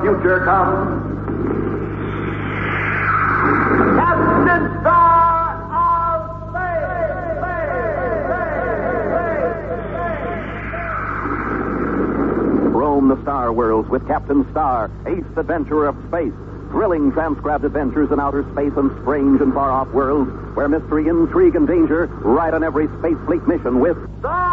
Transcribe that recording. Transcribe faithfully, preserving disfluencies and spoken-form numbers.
future comes. Captain Star of Space! Roam the star worlds with Captain Star, ace adventurer of space. Thrilling transcribed adventures in outer space and strange and far-off worlds where mystery, intrigue, and danger ride on every space fleet mission with Star!